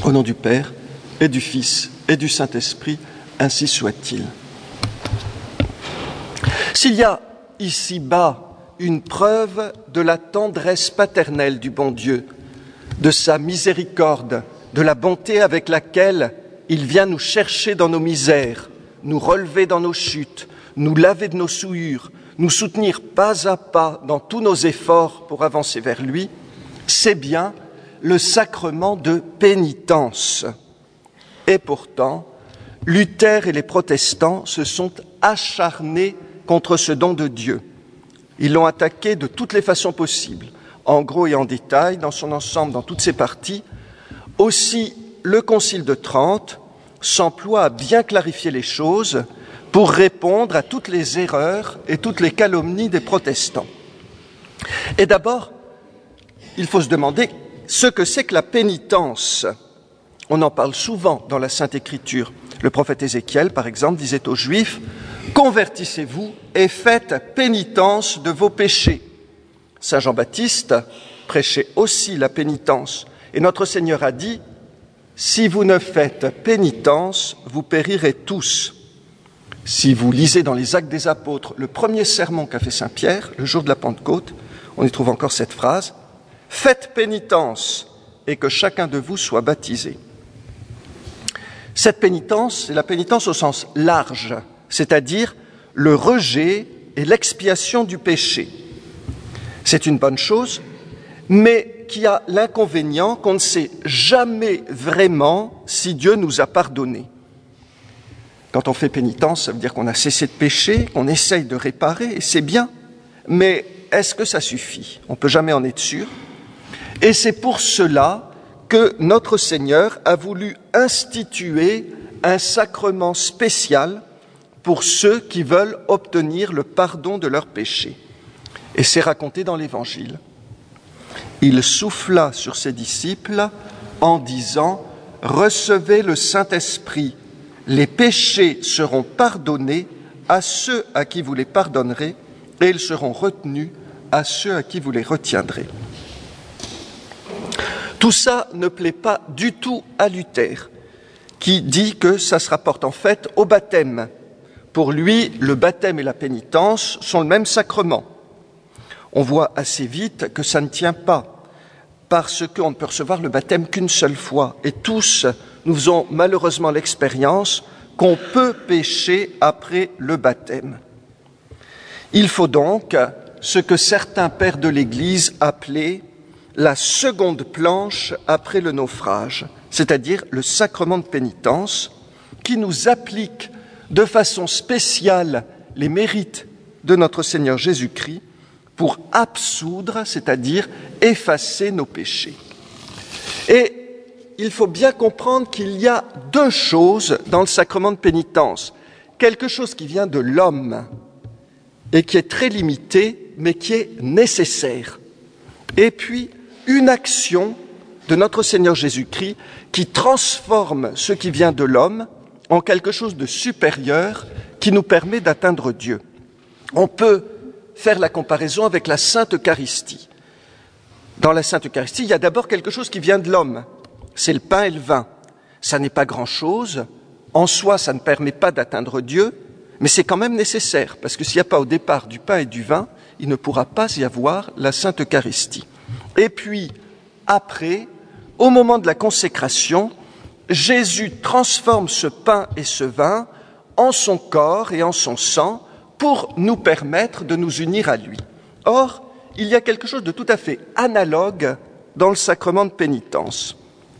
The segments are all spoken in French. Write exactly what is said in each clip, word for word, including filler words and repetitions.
Au nom du Père, et du Fils, et du Saint-Esprit, ainsi soit-il. S'il y a ici-bas une preuve de la tendresse paternelle du bon Dieu, de sa miséricorde, de la bonté avec laquelle il vient nous chercher dans nos misères, nous relever dans nos chutes, nous laver de nos souillures, nous soutenir pas à pas dans tous nos efforts pour avancer vers lui, c'est bien le sacrement de pénitence. Et pourtant, Luther et les protestants se sont acharnés contre ce don de Dieu. Ils l'ont attaqué de toutes les façons possibles, en gros et en détail, dans son ensemble, dans toutes ses parties. Aussi, le Concile de Trente s'emploie à bien clarifier les choses pour répondre à toutes les erreurs et toutes les calomnies des protestants. Et d'abord, il faut se demander ce que c'est que la pénitence. On en parle souvent dans la Sainte Écriture. Le prophète Ézéchiel, par exemple, disait aux Juifs « Convertissez-vous et faites pénitence de vos péchés ». Saint Jean-Baptiste prêchait aussi la pénitence. Et notre Seigneur a dit « Si vous ne faites pénitence, vous périrez tous ». Si vous lisez dans les Actes des Apôtres le premier sermon qu'a fait Saint Pierre, le jour de la Pentecôte, on y trouve encore cette phrase « Faites pénitence et que chacun de vous soit baptisé ». Cette pénitence, c'est la pénitence au sens large, c'est-à-dire le rejet et l'expiation du péché. C'est une bonne chose, mais qui a l'inconvénient qu'on ne sait jamais vraiment si Dieu nous a pardonné. Quand on fait pénitence, ça veut dire qu'on a cessé de pécher, qu'on essaye de réparer, et c'est bien. Mais est-ce que ça suffit? On ne peut jamais en être sûr. Et c'est pour cela que notre Seigneur a voulu instituer un sacrement spécial pour ceux qui veulent obtenir le pardon de leurs péchés. Et c'est raconté dans l'Évangile. Il souffla sur ses disciples en disant « Recevez le Saint-Esprit, les péchés seront pardonnés à ceux à qui vous les pardonnerez, et ils seront retenus à ceux à qui vous les retiendrez. » Tout ça ne plaît pas du tout à Luther, qui dit que ça se rapporte en fait au baptême. Pour lui, le baptême et la pénitence sont le même sacrement. On voit assez vite que ça ne tient pas, parce qu'on ne peut recevoir le baptême qu'une seule fois. Et tous, nous faisons malheureusement l'expérience qu'on peut pécher après le baptême. Il faut donc ce que certains pères de l'Église appelaient la seconde planche après le naufrage, c'est-à-dire le sacrement de pénitence, qui nous applique de façon spéciale les mérites de notre Seigneur Jésus-Christ pour absoudre, c'est-à-dire effacer nos péchés. Et il faut bien comprendre qu'il y a deux choses dans le sacrement de pénitence. Quelque chose qui vient de l'homme et qui est très limité, mais qui est nécessaire. Et puis, une action de notre Seigneur Jésus-Christ qui transforme ce qui vient de l'homme en quelque chose de supérieur qui nous permet d'atteindre Dieu. On peut faire la comparaison avec la Sainte Eucharistie. Dans la Sainte Eucharistie, il y a d'abord quelque chose qui vient de l'homme. C'est le pain et le vin. Ça n'est pas grand-chose. En soi, ça ne permet pas d'atteindre Dieu, mais c'est quand même nécessaire, parce que s'il n'y a pas au départ du pain et du vin, il ne pourra pas y avoir la Sainte Eucharistie. Et puis, après, au moment de la consécration, Jésus transforme ce pain et ce vin en son corps et en son sang pour nous permettre de nous unir à lui. Or, il y a quelque chose de tout à fait analogue dans le sacrement de pénitence.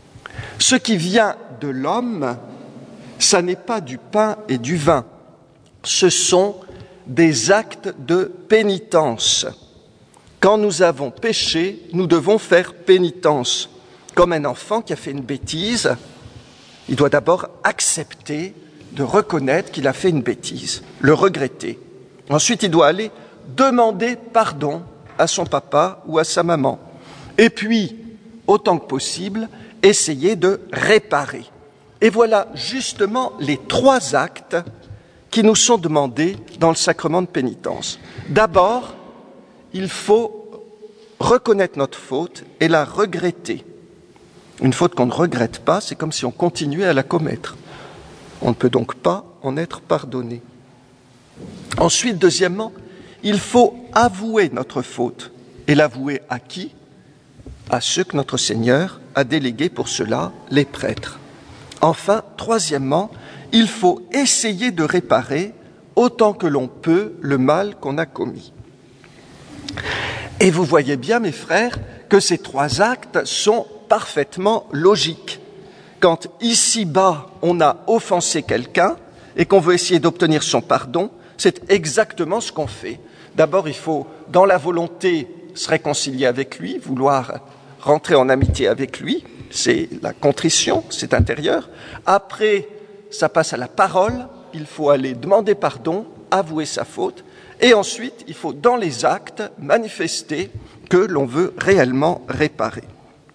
Ce qui vient de l'homme, ça n'est pas du pain et du vin, ce sont des actes de pénitence. Quand nous avons péché, nous devons faire pénitence. Comme un enfant qui a fait une bêtise, il doit d'abord accepter de reconnaître qu'il a fait une bêtise, le regretter. Ensuite, il doit aller demander pardon à son papa ou à sa maman. Et puis, autant que possible, essayer de réparer. Et voilà justement les trois actes qui nous sont demandés dans le sacrement de pénitence. D'abord, il faut reconnaître notre faute et la regretter. Une faute qu'on ne regrette pas, c'est comme si on continuait à la commettre. On ne peut donc pas en être pardonné. Ensuite, deuxièmement, il faut avouer notre faute. Et l'avouer à qui ? À ceux que notre Seigneur a délégués pour cela, les prêtres. Enfin, troisièmement, il faut essayer de réparer autant que l'on peut le mal qu'on a commis. Et vous voyez bien, mes frères, que ces trois actes sont parfaitement logiques. Quand ici-bas, on a offensé quelqu'un et qu'on veut essayer d'obtenir son pardon, c'est exactement ce qu'on fait. D'abord, il faut, dans la volonté, se réconcilier avec lui, vouloir rentrer en amitié avec lui, c'est la contrition, c'est intérieur. Après, ça passe à la parole, il faut aller demander pardon, avouer sa faute, et ensuite, il faut, dans les actes, manifester que l'on veut réellement réparer.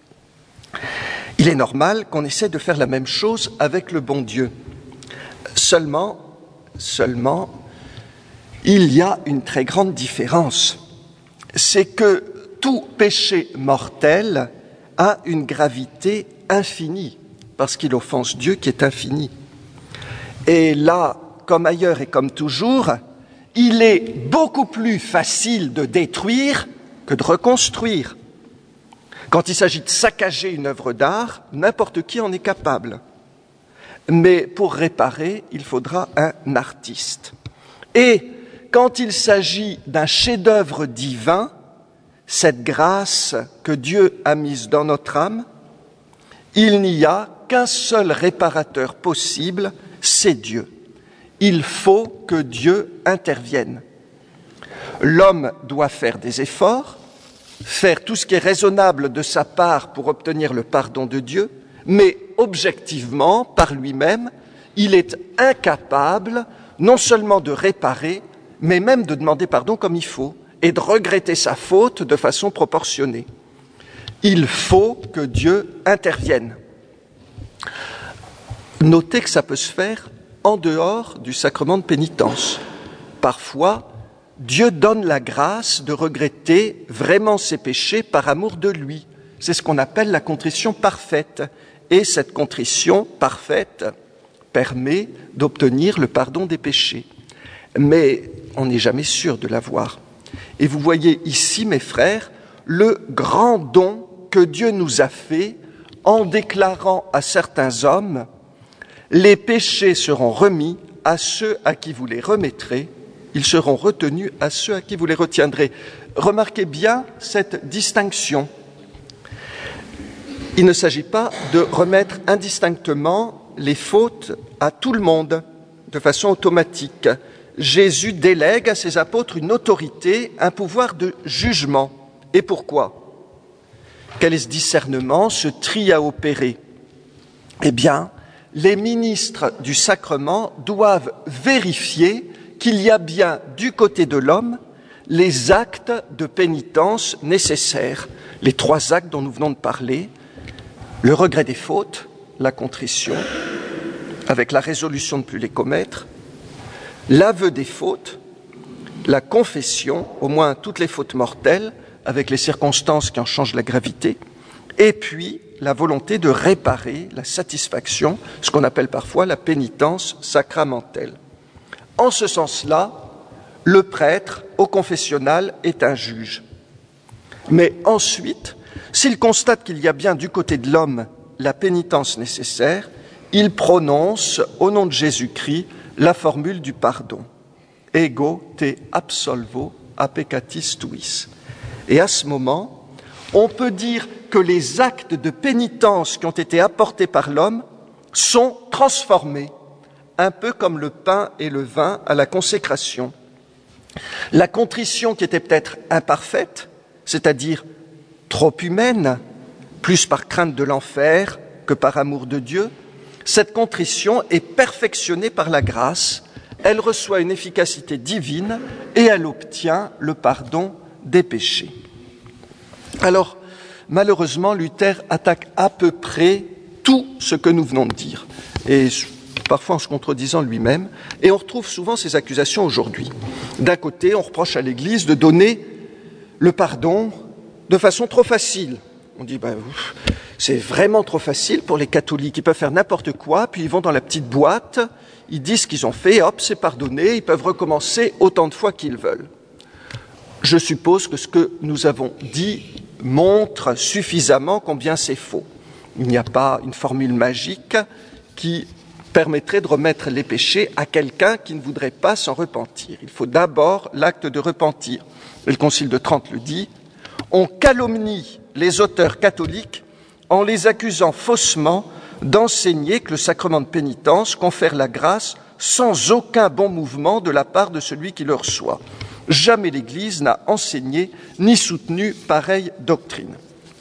Il est normal qu'on essaie de faire la même chose avec le bon Dieu. Seulement, seulement, il y a une très grande différence. C'est que tout péché mortel a une gravité infinie, parce qu'il offense Dieu qui est infini. Et là, comme ailleurs et comme toujours, il est beaucoup plus facile de détruire que de reconstruire. Quand il s'agit de saccager une œuvre d'art, n'importe qui en est capable. Mais pour réparer, il faudra un artiste. Et quand il s'agit d'un chef-d'œuvre divin, cette grâce que Dieu a mise dans notre âme, il n'y a qu'un seul réparateur possible, c'est Dieu. Il faut que Dieu intervienne. L'homme doit faire des efforts, faire tout ce qui est raisonnable de sa part pour obtenir le pardon de Dieu, mais objectivement, par lui-même, il est incapable non seulement de réparer, mais même de demander pardon comme il faut et de regretter sa faute de façon proportionnée. Il faut que Dieu intervienne. Notez que ça peut se faire en dehors du sacrement de pénitence. Parfois, Dieu donne la grâce de regretter vraiment ses péchés par amour de lui. C'est ce qu'on appelle la contrition parfaite. Et cette contrition parfaite permet d'obtenir le pardon des péchés. Mais on n'est jamais sûr de l'avoir. Et vous voyez ici, mes frères, le grand don que Dieu nous a fait en déclarant à certains hommes « Les péchés seront remis à ceux à qui vous les remettrez, ils seront retenus à ceux à qui vous les retiendrez. » Remarquez bien cette distinction. Il ne s'agit pas de remettre indistinctement les fautes à tout le monde de façon automatique. Jésus délègue à ses apôtres une autorité, un pouvoir de jugement. Et pourquoi ? Quel est ce discernement, ce tri à opérer ? Eh bien, les ministres du sacrement doivent vérifier qu'il y a bien du côté de l'homme les actes de pénitence nécessaires, les trois actes dont nous venons de parler, le regret des fautes, la contrition, avec la résolution de ne plus les commettre, l'aveu des fautes, la confession, au moins toutes les fautes mortelles, avec les circonstances qui en changent la gravité, et puis la volonté de réparer la satisfaction, ce qu'on appelle parfois la pénitence sacramentelle. En ce sens-là, le prêtre au confessionnal est un juge. Mais ensuite, s'il constate qu'il y a bien du côté de l'homme la pénitence nécessaire, il prononce, au nom de Jésus-Christ, la formule du pardon. Ego te absolvo a peccatis tuis. Et à ce moment, on peut dire que les actes de pénitence qui ont été apportés par l'homme sont transformés, un peu comme le pain et le vin à la consécration. La contrition qui était peut-être imparfaite, c'est-à-dire trop humaine, plus par crainte de l'enfer que par amour de Dieu, cette contrition est perfectionnée par la grâce, elle reçoit une efficacité divine et elle obtient le pardon des péchés. Alors, malheureusement, Luther attaque à peu près tout ce que nous venons de dire, et parfois en se contredisant lui-même, et on retrouve souvent ces accusations aujourd'hui. D'un côté, on reproche à l'Église de donner le pardon de façon trop facile. On dit, ben, C'est vraiment trop facile pour les catholiques. Ils peuvent faire n'importe quoi, puis ils vont dans la petite boîte, ils disent ce qu'ils ont fait, hop, c'est pardonné, ils peuvent recommencer autant de fois qu'ils veulent. Je suppose que ce que nous avons dit montre suffisamment combien c'est faux. Il n'y a pas une formule magique qui permettrait de remettre les péchés à quelqu'un qui ne voudrait pas s'en repentir. Il faut d'abord l'acte de repentir. Et le Concile de Trente le dit, on calomnie les auteurs catholiques en les accusant faussement d'enseigner que le sacrement de pénitence confère la grâce sans aucun bon mouvement de la part de celui qui le reçoit. Jamais l'Église n'a enseigné ni soutenu pareille doctrine.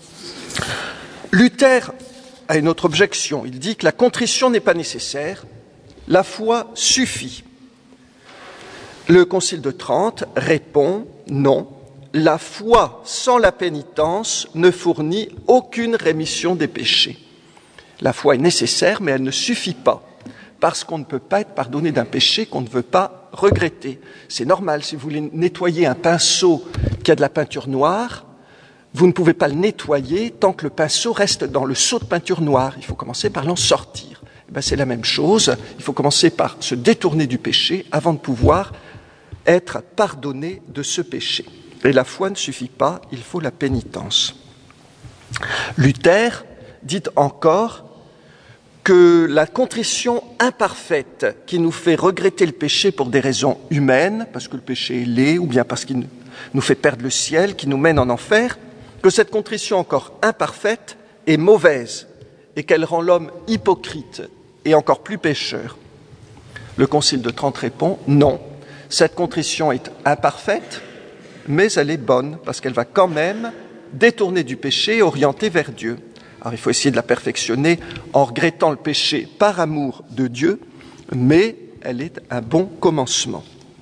Luther a une autre objection. Il dit que la contrition n'est pas nécessaire, la foi suffit. Le Concile de Trente répond non, la foi sans la pénitence ne fournit aucune rémission des péchés. La foi est nécessaire, mais elle ne suffit pas, parce qu'on ne peut pas être pardonné d'un péché qu'on ne veut pas regretter. C'est normal, si vous voulez nettoyer un pinceau qui a de la peinture noire, vous ne pouvez pas le nettoyer tant que le pinceau reste dans le seau de peinture noire. Il faut commencer par l'en sortir. Eh bien, c'est la même chose, il faut commencer par se détourner du péché avant de pouvoir être pardonné de ce péché. Et la foi ne suffit pas, il faut la pénitence. Luther dit encore que la contrition imparfaite qui nous fait regretter le péché pour des raisons humaines, parce que le péché est laid, ou bien parce qu'il nous fait perdre le ciel, qui nous mène en enfer, que cette contrition encore imparfaite est mauvaise et qu'elle rend l'homme hypocrite et encore plus pécheur. Le Concile de Trente répond non, cette contrition est imparfaite, mais elle est bonne parce qu'elle va quand même détourner du péché et orienter vers Dieu. Alors il faut essayer de la perfectionner en regrettant le péché par amour de Dieu, mais elle est un bon commencement.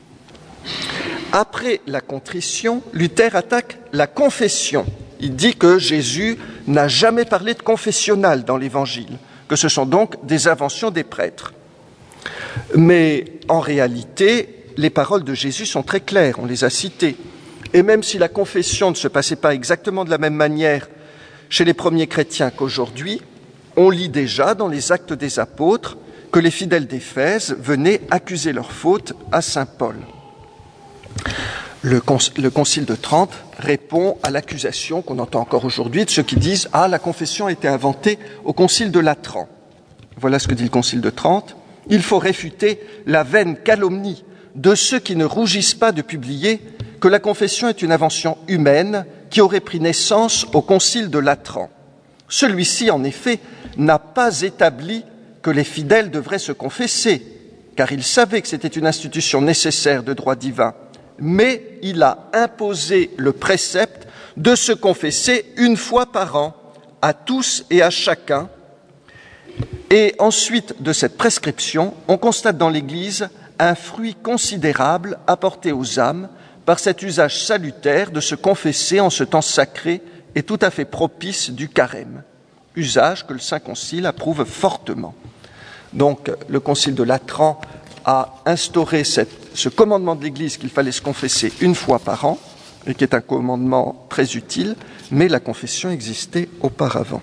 Après la contrition, Luther attaque la confession. Il dit que Jésus n'a jamais parlé de confessionnal dans l'Évangile, que ce sont donc des inventions des prêtres. Mais en réalité, les paroles de Jésus sont très claires, on les a citées. Et même si la confession ne se passait pas exactement de la même manière chez les premiers chrétiens qu'aujourd'hui, on lit déjà dans les Actes des Apôtres que les fidèles d'Éphèse venaient accuser leurs fautes à saint Paul. Le, conc- le Concile de Trente répond à l'accusation qu'on entend encore aujourd'hui de ceux qui disent « Ah, la confession a été inventée au Concile de Latran ». Voilà ce que dit le Concile de Trente. Il faut réfuter la vaine calomnie de ceux qui ne rougissent pas de publier que la confession est une invention humaine qui aurait pris naissance au Concile de Latran. Celui-ci, en effet, n'a pas établi que les fidèles devraient se confesser, car il savait que c'était une institution nécessaire de droit divin, mais il a imposé le précepte de se confesser une fois par an, à tous et à chacun. Et ensuite de cette prescription, on constate dans l'Église un fruit considérable apporté aux âmes par cet usage salutaire de se confesser en ce temps sacré et tout à fait propice du carême, usage que le Saint Concile approuve fortement. Donc, le Concile de Latran a instauré cette, ce commandement de l'Église qu'il fallait se confesser une fois par an, et qui est un commandement très utile, mais la confession existait auparavant.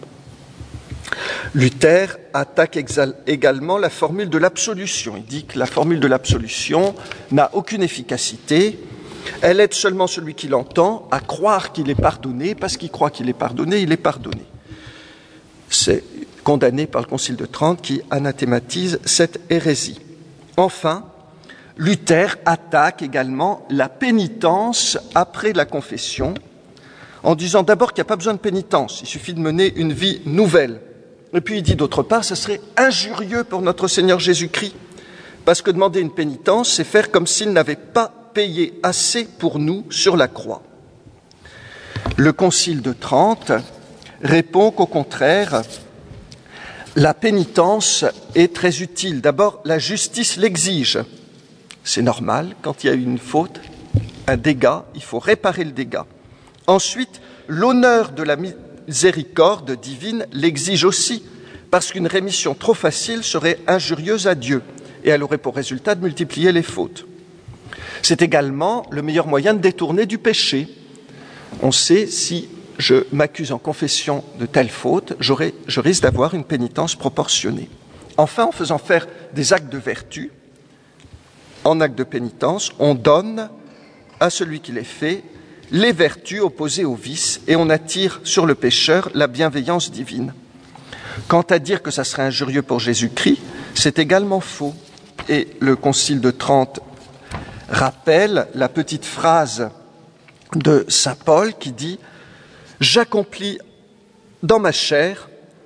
Luther attaque également la formule de l'absolution. Il dit que la formule de l'absolution n'a aucune efficacité. Elle aide seulement celui qui l'entend à croire qu'il est pardonné. Parce qu'il croit qu'il est pardonné, il est pardonné. C'est condamné par le Concile de Trente qui anathématise cette hérésie. Enfin, Luther attaque également la pénitence après la confession en disant d'abord qu'il n'y a pas besoin de pénitence, il suffit de mener une vie nouvelle. Et puis il dit d'autre part, ce serait injurieux pour notre Seigneur Jésus-Christ, parce que demander une pénitence, c'est faire comme s'il n'avait pas payé assez pour nous sur la croix. Le Concile de Trente répond qu'au contraire, la pénitence est très utile. D'abord, la justice l'exige. C'est normal, quand il y a eu une faute, un dégât, il faut réparer le dégât. Ensuite, l'honneur de la miséricorde divine l'exige aussi, parce qu'une rémission trop facile serait injurieuse à Dieu, et elle aurait pour résultat de multiplier les fautes. C'est également le meilleur moyen de détourner du péché. On sait, si je m'accuse en confession de telle faute, j'aurai, je risque d'avoir une pénitence proportionnée. Enfin, en faisant faire des actes de vertu, en actes de pénitence, on donne à celui qui les fait les vertus opposées aux vices et on attire sur le pécheur la bienveillance divine. Quant à dire que ça serait injurieux pour Jésus-Christ, c'est également faux. Et le Concile de Trente rappelle la petite phrase de saint Paul qui dit « J'accomplis dans ma chair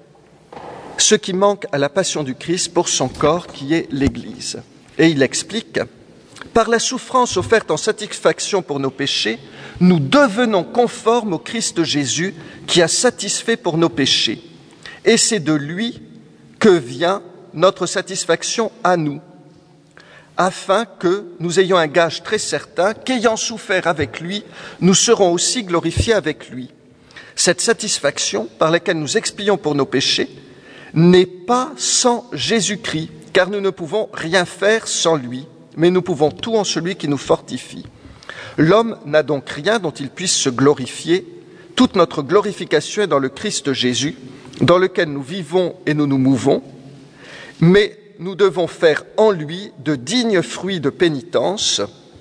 ce qui manque à la passion du Christ pour son corps qui est l'Église. » Et il explique « Par la souffrance offerte en satisfaction pour nos péchés, nous devenons conformes au Christ Jésus qui a satisfait pour nos péchés. Et c'est de lui que vient notre satisfaction à nous, afin que nous ayons un gage très certain qu'ayant souffert avec lui, nous serons aussi glorifiés avec lui. Cette satisfaction par laquelle nous expions pour nos péchés n'est pas sans Jésus-Christ, car nous ne pouvons rien faire sans lui, mais nous pouvons tout en celui qui nous fortifie. L'homme n'a donc rien dont il puisse se glorifier. Toute notre glorification est dans le Christ Jésus, dans lequel nous vivons et nous nous mouvons, mais nous devons faire en lui de dignes fruits de pénitence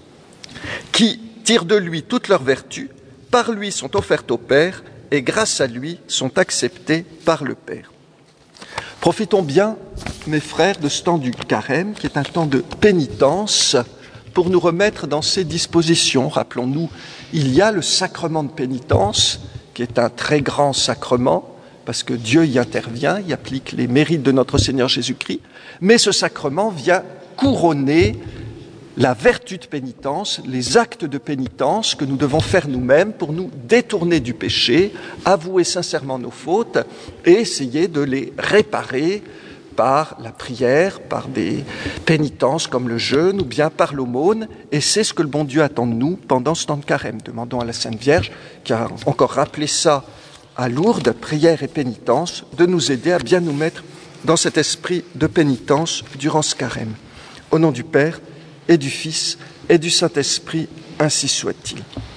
qui tirent de lui toutes leurs vertus, par lui sont offertes au Père et grâce à lui sont acceptées par le Père. Profitons bien, mes frères, de ce temps du carême, qui est un temps de pénitence, pour nous remettre dans ses dispositions. Rappelons-nous, il y a le sacrement de pénitence, qui est un très grand sacrement, parce que Dieu y intervient, y applique les mérites de notre Seigneur Jésus-Christ, mais ce sacrement vient couronner la vertu de pénitence, les actes de pénitence que nous devons faire nous-mêmes pour nous détourner du péché, avouer sincèrement nos fautes et essayer de les réparer par la prière, par des pénitences comme le jeûne ou bien par l'aumône. Et c'est ce que le bon Dieu attend de nous pendant ce temps de carême. Demandons à la Sainte Vierge, qui a encore rappelé ça à Lourdes, prière et pénitence, de nous aider à bien nous mettre dans cet esprit de pénitence durant ce carême. Au nom du Père et du Fils et du Saint-Esprit, ainsi soit-il.